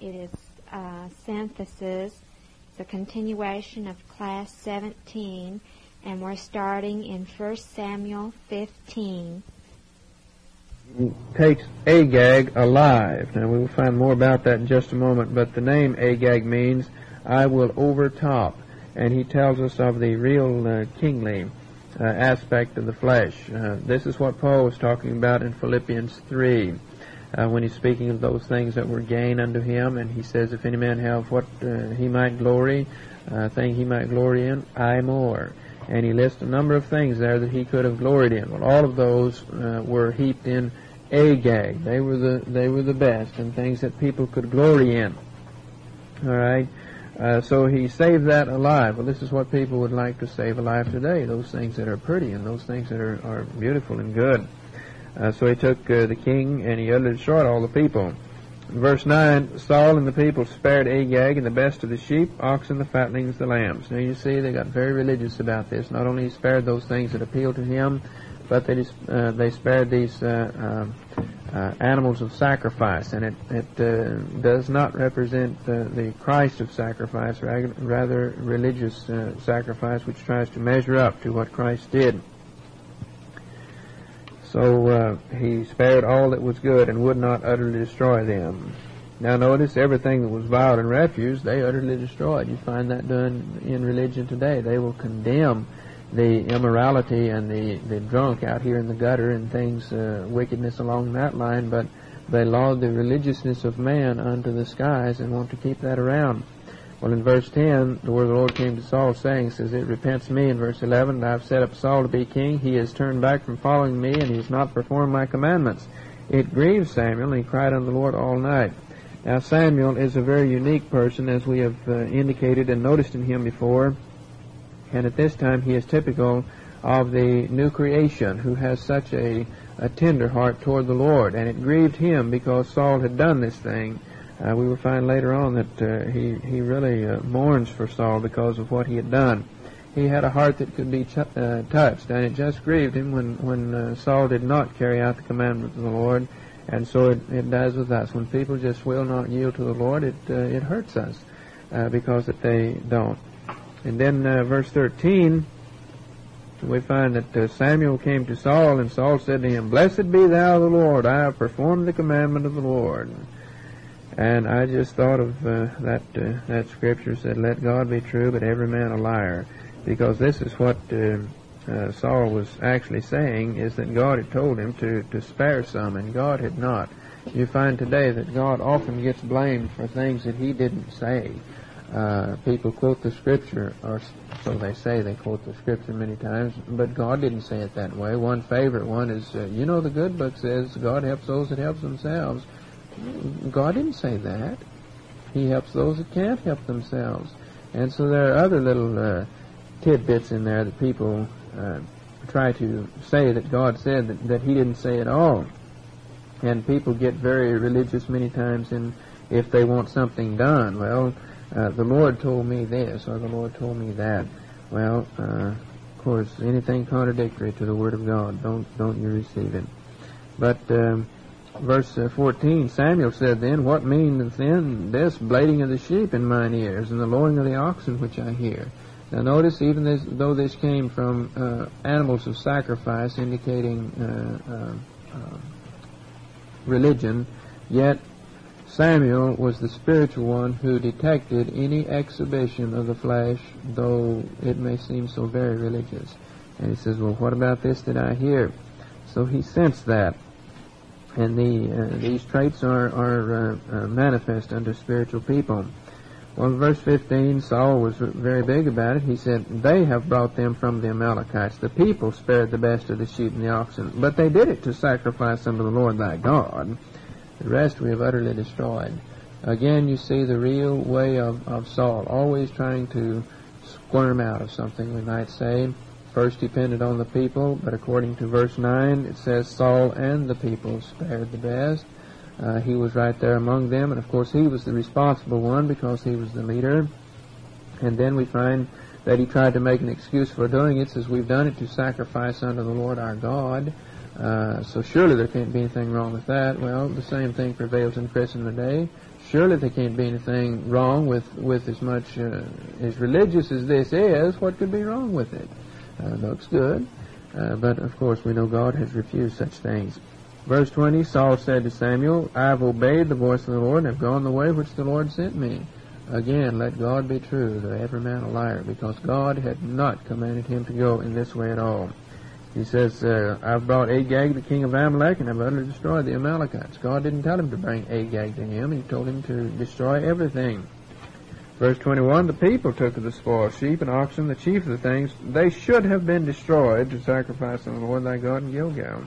It is synthesis. It's a continuation of Class 17, and we're starting in 1 Samuel 15. He takes Agag alive. Now, we will find more about that in just a moment, but the name Agag means, I will overtop. And he tells us of the real kingly aspect of the flesh. This is what Paul was talking about in Philippians 3. When he's speaking of those things that were gain unto him, and he says, if any man have what he might glory, thing he might glory in, I more. And he lists a number of things there that he could have gloried in. Well, all of those were heaped in Agag. They were the best, and things that people could glory in. All right. So he saved that alive. Well, this is what people would like to save alive today, those things that are pretty and those things that are beautiful and good. So he took the king, and he utterly destroyed all the people. In verse 9, Saul and the people spared Agag and the best of the sheep, oxen, the fatlings, the lambs. Now you see, they got very religious about this. Not only he spared those things that appealed to him, but they spared these animals of sacrifice. And it does not represent the Christ of sacrifice, rather religious sacrifice, which tries to measure up to what Christ did. So he spared all that was good and would not utterly destroy them. Now notice, everything that was vile and refuse, they utterly destroyed. You find that done in religion today. They will condemn the immorality and the drunk out here in the gutter and things, wickedness along that line, but they laud the religiousness of man unto the skies and want to keep that around. Well, in verse 10, the word of the Lord came to Saul, saying, says, it repents me. In verse 11, I have set up Saul to be king. He has turned back from following me, and he has not performed my commandments. It grieved Samuel, and he cried unto the Lord all night. Now, Samuel is a very unique person, as we have indicated and noticed in him before. And at this time, he is typical of the new creation, who has such a tender heart toward the Lord. And it grieved him because Saul had done this thing. We will find later on that he really mourns for Saul because of what he had done. He had a heart that could be touched, and it just grieved him when Saul did not carry out the commandments of the Lord. And so it does with us. When people just will not yield to the Lord, it hurts us because that they don't. And then verse 13, we find that Samuel came to Saul, and Saul said to him, Blessed be thou the Lord, I have performed the commandment of the Lord. And I just thought of that scripture said, let God be true, but every man a liar. Because this is what Saul was actually saying, is that God had told him to spare some, and God had not. You find today that God often gets blamed for things that he didn't say. People quote the scripture, or so they say, they quote the scripture many times, but God didn't say it that way. One favorite one is, the good book says God helps those that help themselves. God didn't say that. He helps those that can't help themselves. And so there are other little tidbits in there that people try to say that God said that he didn't say at all. And people get very religious many times if they want something done. Well, the Lord told me this, or the Lord told me that. Well, of course, anything contradictory to the Word of God, don't you receive it. But verse 14, Samuel said then, What meaneth then this bleating of the sheep in mine ears, and the lowing of the oxen which I hear? Now notice, even though this came from animals of sacrifice, indicating religion, yet Samuel was the spiritual one who detected any exhibition of the flesh, though it may seem so very religious. And he says, well, what about this that I hear? So he sensed that. And these traits are manifest under spiritual people. Well, in verse 15, Saul was very big about it. He said, they have brought them from the Amalekites. The people spared the best of the sheep and the oxen, but they did it to sacrifice unto the Lord thy God. The rest we have utterly destroyed. Again, you see the real way of Saul, always trying to squirm out of something, we might say. First depended on the people, but according to verse 9, it says Saul and the people spared the best. He was right there among them, and of course he was the responsible one because he was the leader. And then we find that he tried to make an excuse for doing it, says we've done it to sacrifice unto the Lord our God. So surely there can't be anything wrong with that. Well, the same thing prevails in Christendom today. Surely there can't be anything wrong with as much as religious as this is. What could be wrong with it? Looks good. But of course we know God has refused such things. Verse 20, Saul said to Samuel, I have obeyed the voice of the Lord and have gone the way which the Lord sent me. Again, let God be true, though every man a liar, because God had not commanded him to go in this way at all. He says, I've brought Agag, the king of Amalek, and have utterly destroyed the Amalekites. God didn't tell him to bring Agag to him. He told him to destroy everything. Verse 21, the people took of the spoil, sheep and oxen, the chief of the things. They should have been destroyed to sacrifice unto the Lord thy God in Gilgal.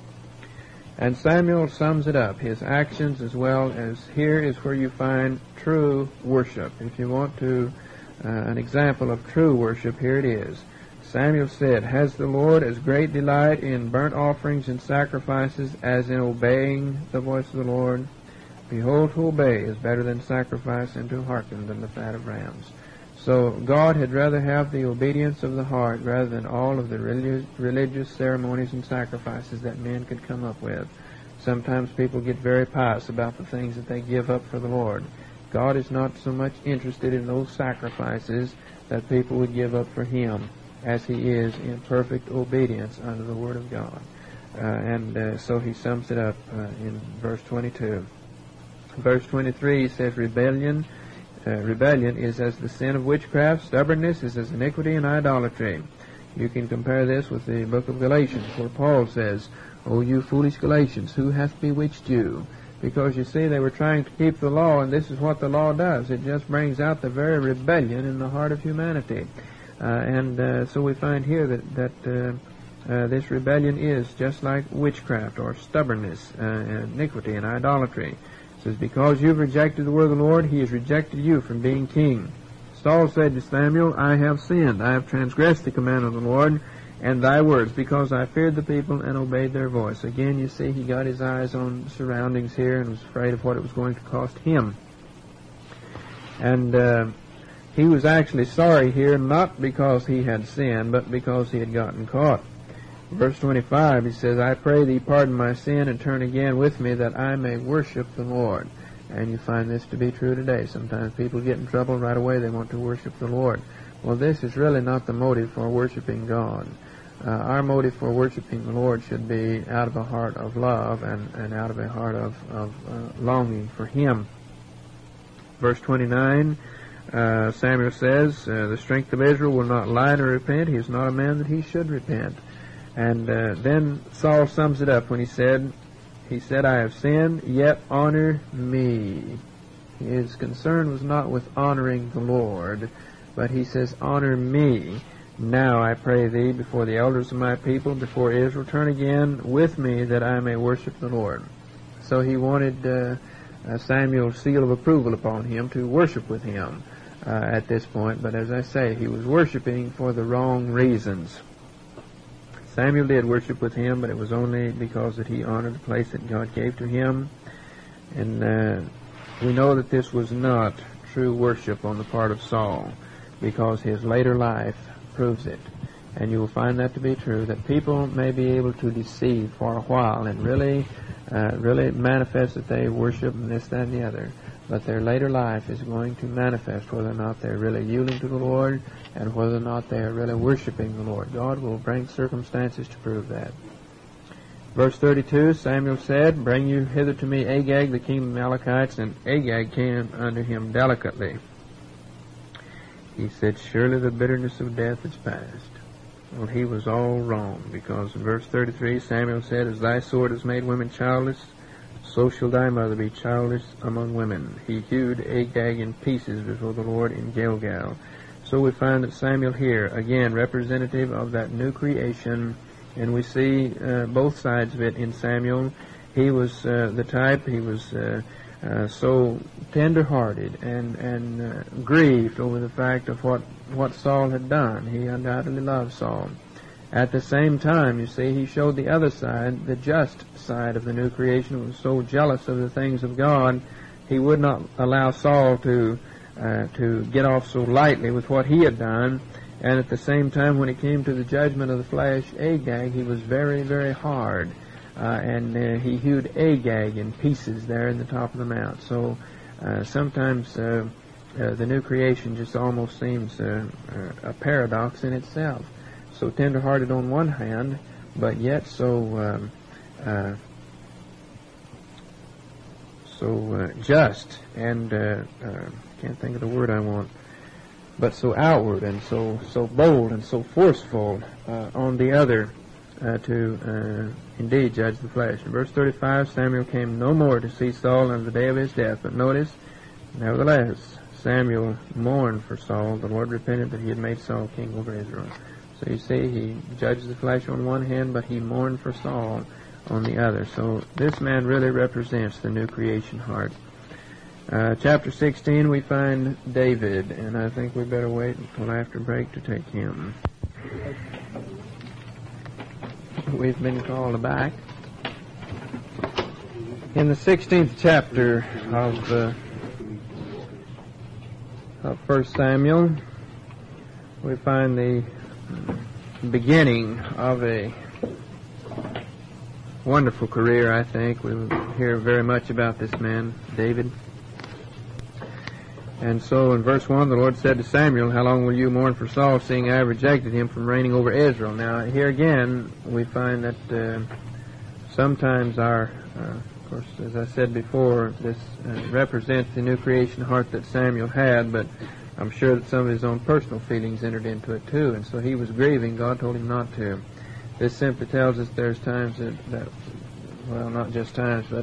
And Samuel sums it up, his actions as well as here is where you find true worship. If you want to an example of true worship, here it is. Samuel said, has the Lord as great delight in burnt offerings and sacrifices as in obeying the voice of the Lord? Behold, to obey is better than sacrifice, and to hearken than the fat of rams. So God had rather have the obedience of the heart rather than all of the religious ceremonies and sacrifices that men could come up with. Sometimes people get very pious about the things that they give up for the Lord. God is not so much interested in those sacrifices that people would give up for Him as He is in perfect obedience unto the Word of God. So He sums it up in verse 22. Verse 23 he says, Rebellion is as the sin of witchcraft, stubbornness is as iniquity and idolatry. You can compare this with the book of Galatians, where Paul says, O you foolish Galatians, who hath bewitched you? Because you see, they were trying to keep the law, and this is what the law does. It just brings out the very rebellion in the heart of humanity. So we find here that this rebellion is just like witchcraft or stubbornness, iniquity and idolatry. It says, because you've rejected the word of the Lord, He has rejected you from being king. Saul said to Samuel, I have sinned. I have transgressed the command of the Lord and thy words, because I feared the people and obeyed their voice. Again, you see, he got his eyes on surroundings here and was afraid of what it was going to cost him. And he was actually sorry here, not because he had sinned, but because he had gotten caught. Verse 25, he says, I pray thee pardon my sin and turn again with me that I may worship the Lord. And you find this to be true today. Sometimes people get in trouble right away. They want to worship the Lord. Well, this is really not the motive for worshiping God. Our motive for worshiping the Lord should be out of a heart of love and out of a heart of longing for Him. Verse 29, Samuel says, the strength of Israel will not lie nor repent. He is not a man that he should repent. And then Saul sums it up when he said, I have sinned, yet honor me. His concern was not with honoring the Lord, but he says, honor me. Now I pray thee before the elders of my people, before Israel, turn again with me that I may worship the Lord. So he wanted Samuel's seal of approval upon him to worship with him at this point. But as I say, he was worshiping for the wrong reasons. Samuel did worship with him, but it was only because that he honored the place that God gave to him. And we know that this was not true worship on the part of Saul, because his later life proves it. And you will find that to be true, that people may be able to deceive for a while and really manifest that they worship this, that, and the other. But their later life is going to manifest whether or not they're really yielding to the Lord and whether or not they are really worshiping the Lord. God will bring circumstances to prove that. Verse 32, Samuel said, Bring you hither to me Agag, the king of the Amalekites. And Agag came unto him delicately. He said, Surely the bitterness of death is past. Well, he was all wrong, because in verse 33, Samuel said, As thy sword has made women childless, so shall thy mother be childless among women. He hewed Agag in pieces before the Lord in Gilgal. So we find that Samuel here, again, representative of that new creation, and we see both sides of it in Samuel. He was the type, he was so tender-hearted and grieved over the fact of what Saul had done. He undoubtedly loved Saul. At the same time, you see, he showed the other side, the just side of the new creation, who was so jealous of the things of God, he would not allow Saul to get off so lightly with what he had done, And at the same time, when it came to the judgment of the flesh, Agag, he was very, very hard. And he hewed Agag in pieces there in the top of the mount. So sometimes the new creation just almost seems a paradox in itself. So tender-hearted on one hand, but yet so just and can't think of the word I want, but so outward and so bold and so forceful on the other to indeed judge the flesh. In verse 35, Samuel came no more to see Saul on the day of his death. But notice, nevertheless, Samuel mourned for Saul. The Lord repented that he had made Saul king over Israel. So you see, he judged the flesh on one hand, but he mourned for Saul on the other. So this man really represents the new creation heart. Chapter 16, we find David, and I think we better wait until after break to take him. We've been called back. In the 16th chapter of 1 Samuel, we find the beginning of a wonderful career, I think. We hear very much about this man, David. And so in verse 1, the Lord said to Samuel, "How long will you mourn for Saul, seeing I have rejected him from reigning over Israel?" Now, here again, we find that sometimes of course, as I said before, this represents the new creation heart that Samuel had, but I'm sure that some of his own personal feelings entered into it too, and so he was grieving. God told him not to. This simply tells us there's times that well, not just times, but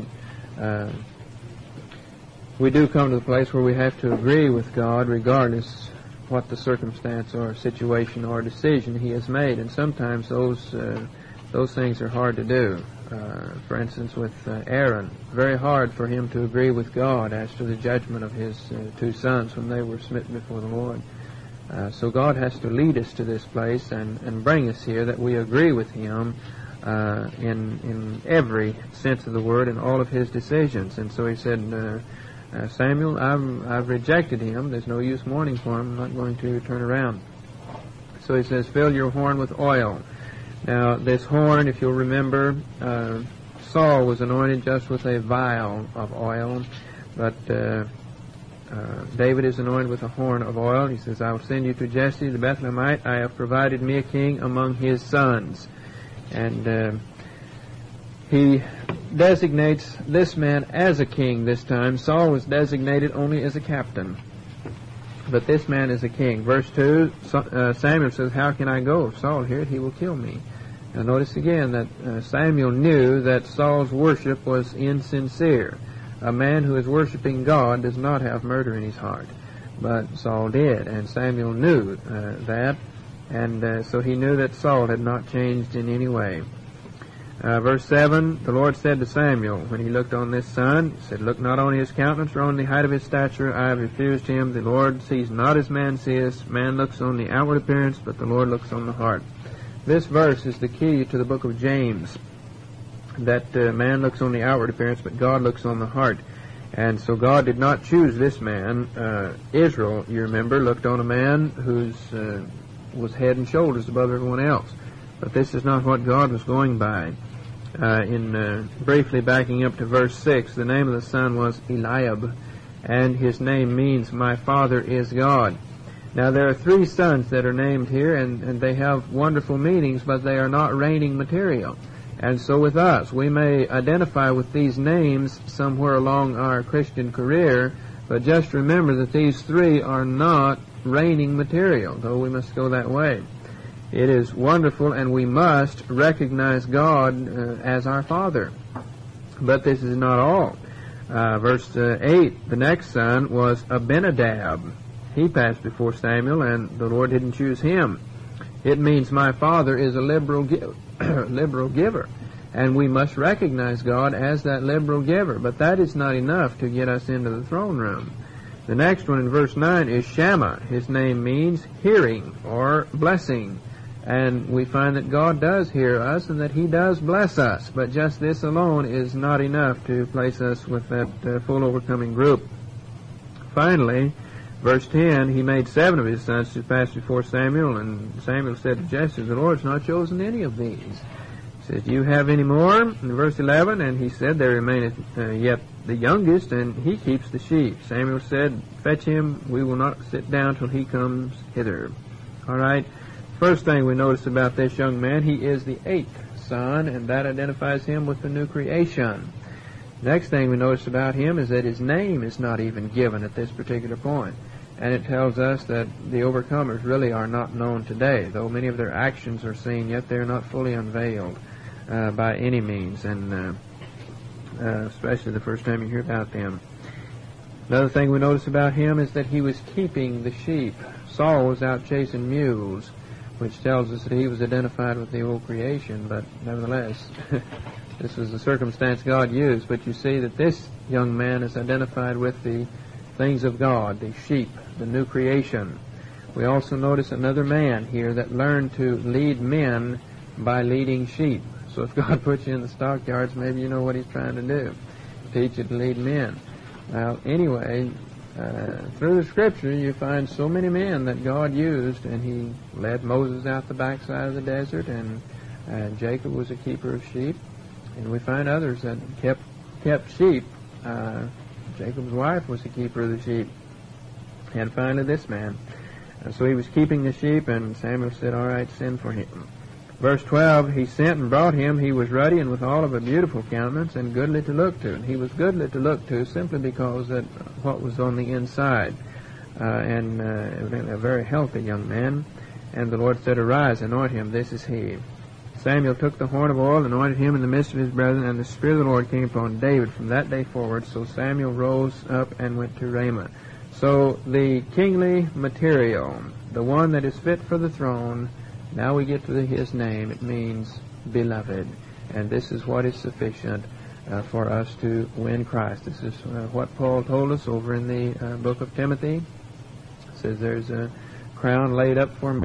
we do come to the place where we have to agree with God regardless what the circumstance or situation or decision he has made. And sometimes those things are hard to do. For instance, with Aaron, very hard for him to agree with God as to the judgment of his two sons when they were smitten before the Lord. So God has to lead us to this place and bring us here that we agree with him in every sense of the word in all of his decisions. And so he said, Samuel, I've rejected him. There's no use mourning for him. I'm not going to turn around. So he says, fill your horn with oil. Now, this horn, if you'll remember, Saul was anointed just with a vial of oil, but David is anointed with a horn of oil. He says, I will send you to Jesse the Bethlehemite. I have provided me a king among his sons. And he designates this man as a king this time. Saul was designated only as a captain, but this man is a king. Verse 2, Samuel says, how can I go? If Saul hear it, he will kill me. Now notice again that Samuel knew that Saul's worship was insincere. A man who is worshiping God does not have murder in his heart, but Saul did, and Samuel knew that, and so he knew that Saul had not changed in any way. Verse 7, the Lord said to Samuel, when he looked on this son, he said, look not on his countenance or on the height of his stature. I have refused him. The Lord sees not as man seeth. Man looks on the outward appearance, but the Lord looks on the heart. This verse is the key to the book of James, that man looks on the outward appearance, but God looks on the heart. And so God did not choose this man. Israel, you remember, looked on a man who was head and shoulders above everyone else. But this is not what God was going by. Briefly backing up to verse 6, the name of the son was Eliab, and his name means my father is God. Now there are three sons that are named here, and they have wonderful meanings, but they are not reigning material. And so with us, we may identify with these names somewhere along our Christian career, but just remember that these three are not reigning material, though we must go that way. It is wonderful, and we must recognize God as our Father. But this is not all. Verse 8, the next son was Abinadab. He passed before Samuel, and the Lord didn't choose him. It means my Father is a liberal giver. And we must recognize God as that liberal giver. But that is not enough to get us into the throne room. The next one in verse 9 is Shammah. His name means hearing or blessing. And we find that God does hear us and that he does bless us. But just this alone is not enough to place us with that full overcoming group. Finally, Verse 10, he made 7 of his sons to pass before Samuel, and Samuel said to Jesse, the Lord's not chosen any of these. He says, do you have any more? In verse 11, and he said, there remaineth yet the youngest, and he keeps the sheep. Samuel said, fetch him, we will not sit down till he comes hither. All right, first thing we notice about this young man, he is the 8th son, and that identifies him with the new creation. Next thing we notice about him is that his name is not even given at this particular point. And it tells us that the overcomers really are not known today. Though many of their actions are seen, yet they are not fully unveiled by any means, and especially the first time you hear about them. Another thing we notice about him is that he was keeping the sheep. Saul was out chasing mules, which tells us that he was identified with the old creation, but nevertheless, this was the circumstance God used. But you see that this young man is identified with the things of God, the sheep, the new creation. We also notice another man here that learned to lead men by leading sheep. So if God puts you in the stockyards, maybe you know what he's trying to do, teach you to lead men. Well, anyway, through the Scripture, you find so many men that God used, and he led Moses out the backside of the desert, and Jacob was a keeper of sheep, and we find others that kept sheep. Jacob's wife was a keeper of the sheep, and finally this man. So he was keeping the sheep, and Samuel said, all right, send for him. Verse 12, he sent and brought him. He was ruddy and withal of a beautiful countenance and goodly to look to. And he was goodly to look to simply because that what was on the inside. And evidently a very healthy young man. And the Lord said, arise, anoint him, this is he. Samuel took the horn of oil, anointed him in the midst of his brethren, and the Spirit of the Lord came upon David from that day forward. So Samuel rose up and went to Ramah. So the kingly material, the one that is fit for the throne, now we get to his name. It means beloved. And this is what is sufficient for us to win Christ. This is what Paul told us over in the book of Timothy. It says there's a crown laid up for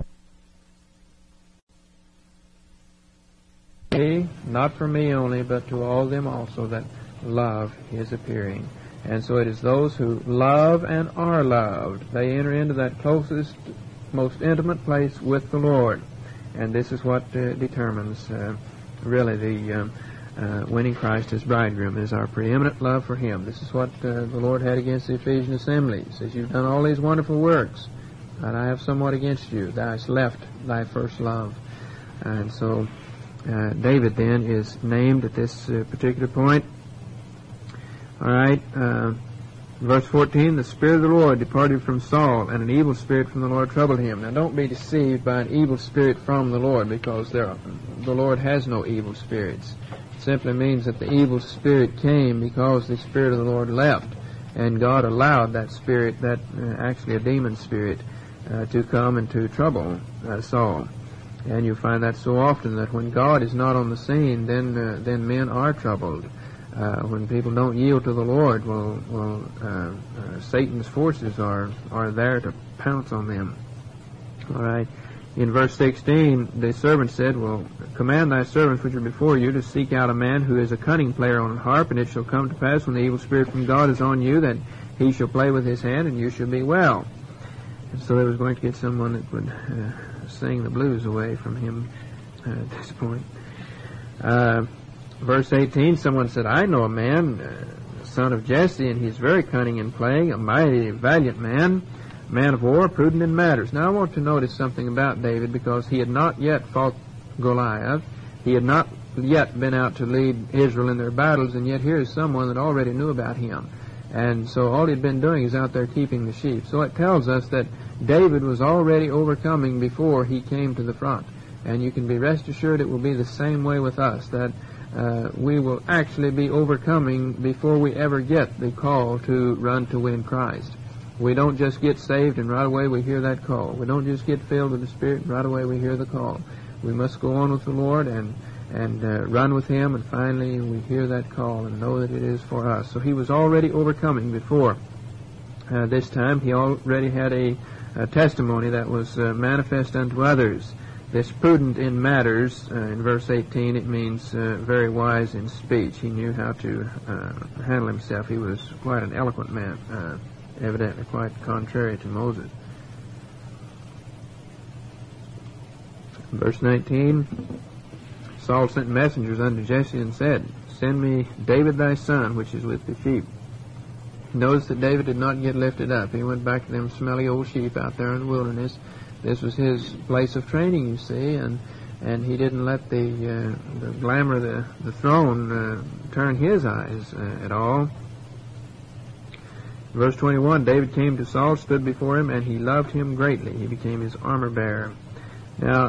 me, not for me only, but to all them also that love his appearing. And so it is those who love and are loved. They enter into that closest, most intimate place with the Lord. And this is what determines really the winning Christ as bridegroom, is our preeminent love for him. This is what the Lord had against the Ephesian assembly. He says, you've done all these wonderful works, but I have somewhat against you. Thou hast left thy first love. And so David then is named at this particular point. All right. Verse 14, the Spirit of the Lord departed from Saul, and an evil spirit from the Lord troubled him. Now don't be deceived by an evil spirit from the Lord, because the Lord has no evil spirits. It simply means that the evil spirit came because the Spirit of the Lord left, and God allowed that spirit, that actually a demon spirit, to come and to trouble Saul. And you find that so often, that when God is not on the scene, then men are troubled. When people don't yield to the Lord, Satan's forces are there to pounce on them. All right. In verse 16, the servant said, well, command thy servants which are before you to seek out a man who is a cunning player on a harp, and it shall come to pass when the evil spirit from God is on you, that he shall play with his hand, and you shall be well. And so they was going to get someone that would sing the blues away from him at this point. Verse 18, someone said, I know a man, son of Jesse, and he's very cunning in playing, a mighty, valiant man of war, prudent in matters. Now I want to notice something about David, because he had not yet fought Goliath. He had not yet been out to lead Israel in their battles, and yet here is someone that already knew about him. And so all he'd been doing is out there keeping the sheep. So it tells us that David was already overcoming before he came to the front. And you can be rest assured it will be the same way with us, that we will actually be overcoming before we ever get the call to run to win Christ. We don't just get saved and right away we hear that call. We don't just get filled with the Spirit and right away we hear the call. We must go on with the Lord and run with him, and finally we hear that call and know that it is for us. So he was already overcoming before this time. He already had a testimony that was manifest unto others. This prudent in matters, in verse 18, it means very wise in speech. He knew how to handle himself. He was quite an eloquent man evidently quite contrary to Moses. Verse 19, Saul sent messengers unto Jesse and said, Send me David thy son, which is with the sheep. Notice that David did not get lifted up. He went back to them smelly old sheep out there in the wilderness. This was his place of training, you see, and he didn't let the glamour of the throne turn his eyes at all. Verse 21, David came to Saul, stood before him, and he loved him greatly. He became his armor bearer. Now,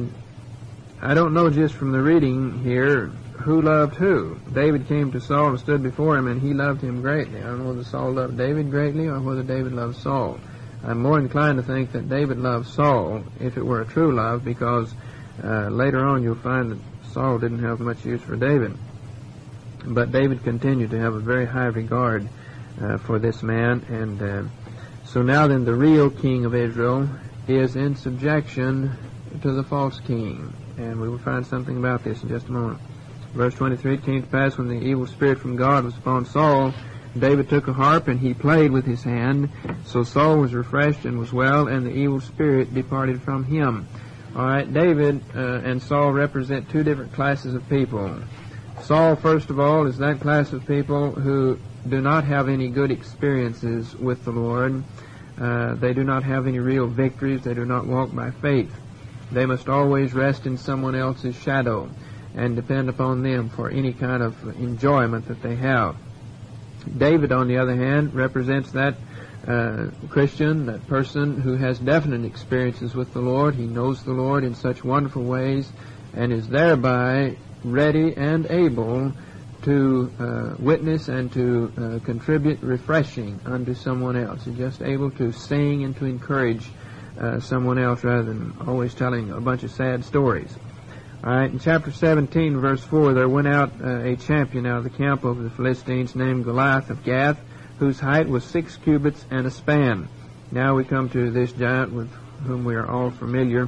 I don't know just from the reading here who loved who. David came to Saul and stood before him, and he loved him greatly. I don't know whether Saul loved David greatly or whether David loved Saul. I'm more inclined to think that David loved Saul, if it were a true love, because later on you'll find that Saul didn't have much use for David. But David continued to have a very high regard for this man, and so now then the real king of Israel is in subjection to the false king, and we will find something about this in just a moment. Verse 23, it came to pass when the evil spirit from God was upon Saul, David took a harp and he played with his hand. So Saul was refreshed and was well, and the evil spirit departed from him. All right, David and Saul represent two different classes of people. Saul, first of all, is that class of people who do not have any good experiences with the Lord. They do not have any real victories. They do not walk by faith. They must always rest in someone else's shadow and depend upon them for any kind of enjoyment that they have. David, on the other hand, represents that Christian, that person who has definite experiences with the Lord. He knows the Lord in such wonderful ways and is thereby ready and able to witness and to contribute refreshing unto someone else. He's just able to sing and to encourage someone else rather than always telling a bunch of sad stories. All right, in chapter 17, verse 4, there went out a champion out of the camp of the Philistines named Goliath of Gath, whose height was 6 cubits and a span. Now we come to this giant with whom we are all familiar,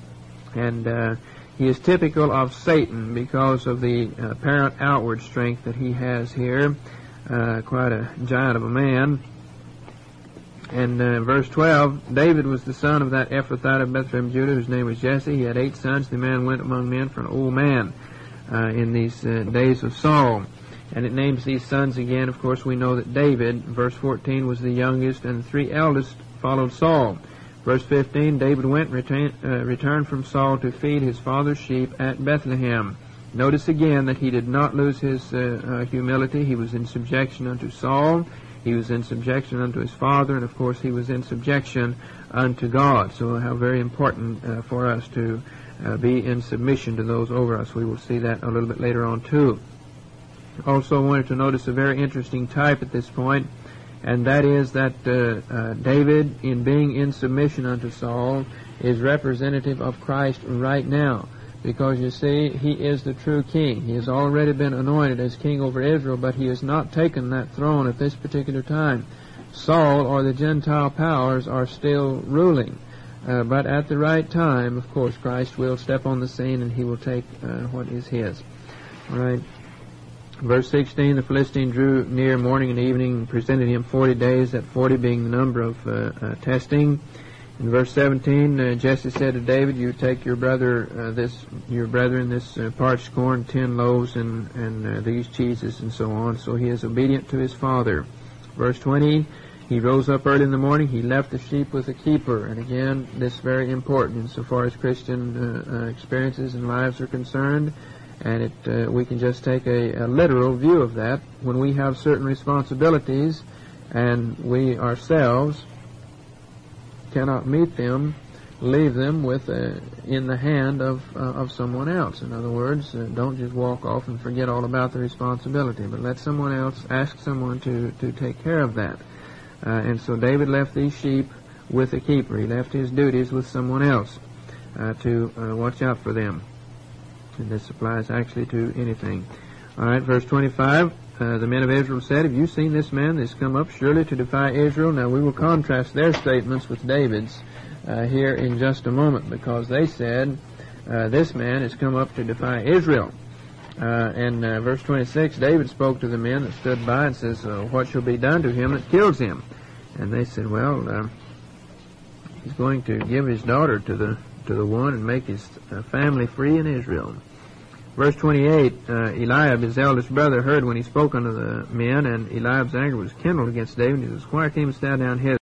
and he is typical of Satan because of the apparent outward strength that he has here. Quite a giant of a man. And verse 12, David was the son of that Ephrathite of Bethlehem, Judah, whose name was Jesse. He had 8 sons. The man went among men for an old man in these days of Saul. And it names these sons again. Of course, we know that David, verse 14, was the youngest, and the 3 eldest followed Saul. Verse 15, David went returned from Saul to feed his father's sheep at Bethlehem. Notice again that he did not lose his humility. He was in subjection unto Saul. He was in subjection unto his father, and of course he was in subjection unto God. So how very important for us to be in submission to those over us. We will see that a little bit later on too. Also wanted to notice a very interesting type at this point, and that is that David, in being in submission unto Saul, is representative of Christ right now. Because, you see, he is the true king. He has already been anointed as king over Israel, but he has not taken that throne at this particular time. Saul, or the Gentile powers, are still ruling. But at the right time, of course, Christ will step on the scene and he will take what is his. All right. Verse 16, the Philistine drew near morning and evening and presented him 40 days, that 40 being the number of testing. In verse 17, Jesse said to David, "You take your brethren this parched corn, 10 loaves, and these cheeses, and so on." So he is obedient to his father. Verse 20, he rose up early in the morning. He left the sheep with a keeper. And again, this is very important insofar as Christian experiences and lives are concerned. And we can just take a literal view of that. When we have certain responsibilities, and we ourselves cannot meet them, leave them in the hand of someone else. In other words, don't just walk off and forget all about the responsibility, but let someone else, ask someone to take care of that. And so David left these sheep with a keeper. He left his duties with someone else to watch out for them. And this applies actually to anything. All right, verse 25. The men of Israel said, "Have you seen this man that has come up surely to defy Israel?" Now we will contrast their statements with David's here in just a moment, because they said, "This man has come up to defy Israel." And verse 26, David spoke to the men that stood by and says, "What shall be done to him that kills him?" And they said, well, he's going to give his daughter to the one and make his family free in Israel. Verse 28, Eliab, his eldest brother, heard when he spoke unto the men, and Eliab's anger was kindled against David. He said, Squire came and sat down hither.